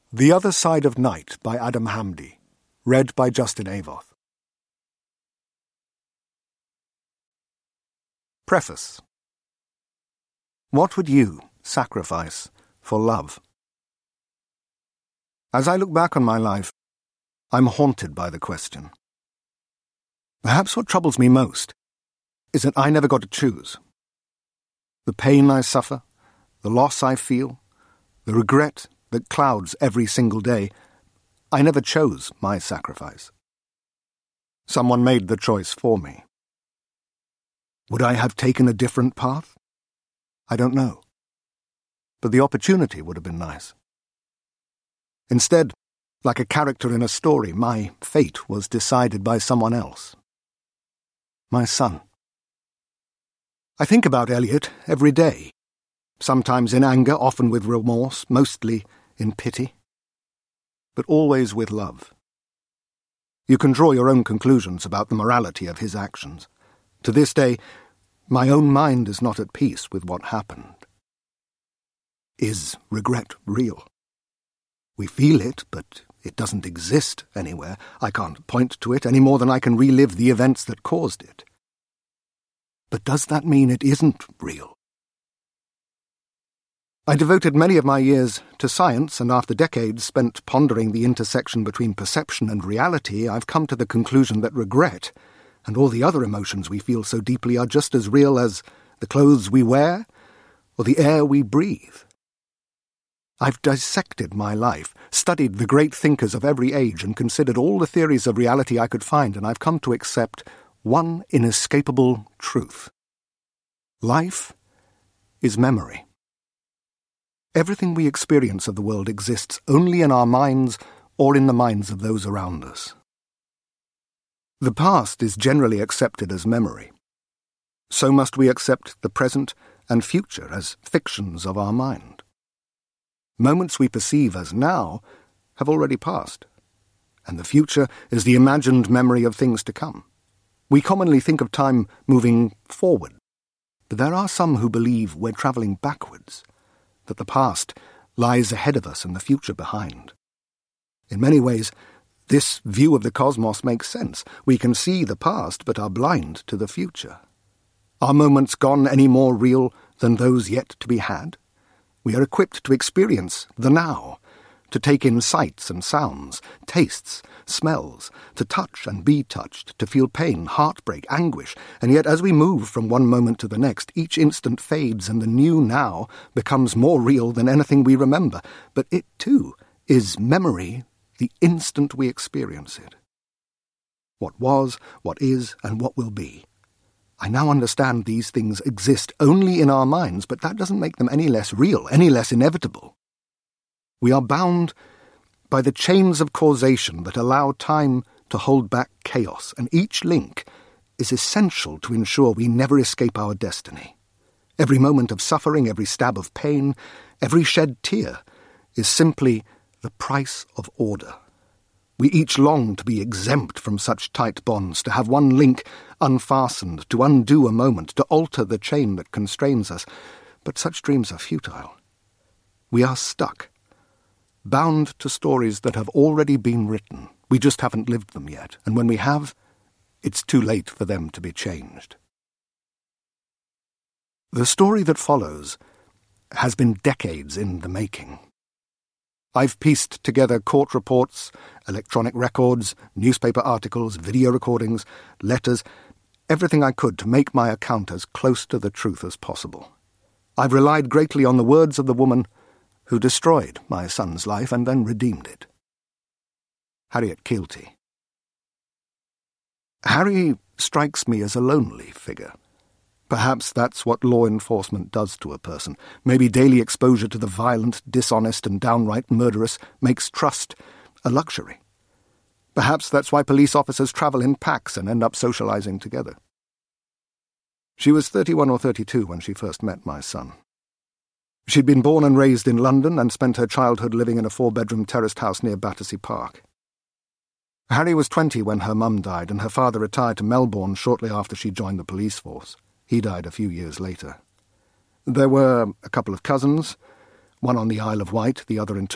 The Other Side of Night by Adam Hamdy. Read by Justin Avoth. Preface. What would you sacrifice for love? As I look back on my life, I'm haunted by the question. Perhaps what troubles me most is that I never got to choose. The pain I suffer, the loss I feel, the regret that clouds every single day, I never chose my sacrifice. Someone made the choice for me. Would I have taken a different path? I don't know. But the opportunity would have been nice. Instead, like a character in a story, my fate was decided by someone else. My son. I think about Elliot every day, sometimes in anger, often with remorse, mostly in pity, but always with love. You can draw your own conclusions about the morality of his actions. To this day, my own mind is not at peace with what happened. Is regret real? We feel it, but it doesn't exist anywhere. I can't point to it any more than I can relive the events that caused it. But does that mean it isn't real? I devoted many of my years to science, and after decades spent pondering the intersection between perception and reality, I've come to the conclusion that regret and all the other emotions we feel so deeply are just as real as the clothes we wear or the air we breathe. I've dissected my life, studied the great thinkers of every age, and considered all the theories of reality I could find, and I've come to accept one inescapable truth. Life is memory. Everything we experience of the world exists only in our minds or in the minds of those around us. The past is generally accepted as memory. So must we accept the present and future as fictions of our mind. Moments we perceive as now have already passed, and the future is the imagined memory of things to come. We commonly think of time moving forward, but there are some who believe we're travelling backwards, that the past lies ahead of us and the future behind. In many ways, this view of the cosmos makes sense. We can see the past, but are blind to the future. Are moments gone any more real than those yet to be had? We are equipped to experience the now, to take in sights and sounds, tastes, smells, to touch and be touched, to feel pain, heartbreak, anguish, and yet as we move from one moment to the next, each instant fades and the new now becomes more real than anything we remember. But it, too, is memory the instant we experience it. What was, what is, and what will be. I now understand these things exist only in our minds, but that doesn't make them any less real, any less inevitable. We are bound by the chains of causation that allow time to hold back chaos, and each link is essential to ensure we never escape our destiny. Every moment of suffering, every stab of pain, every shed tear is simply the price of order. We each long to be exempt from such tight bonds, to have one link unfastened, to undo a moment, to alter the chain that constrains us. But such dreams are futile. We are stuck, bound to stories that have already been written. We just haven't lived them yet, and when we have, it's too late for them to be changed. The story that follows has been decades in the making. I've pieced together court reports, electronic records, newspaper articles, video recordings, letters, everything I could to make my account as close to the truth as possible. I've relied greatly on the words of the woman who destroyed my son's life and then redeemed it. Harriet Keelty. Harry strikes me as a lonely figure. Perhaps that's what law enforcement does to a person. Maybe daily exposure to the violent, dishonest, and downright murderous makes trust a luxury. Perhaps that's why police officers travel in packs and end up socializing together. She was 31 or 32 when she first met my son. She'd been born and raised in London and spent her childhood living in a 4-bedroom terraced house near Battersea Park. Harry was 20 when her mum died, and her father retired to Melbourne shortly after she joined the police force. He died a few years later. There were a couple of cousins, one on the Isle of Wight, the other in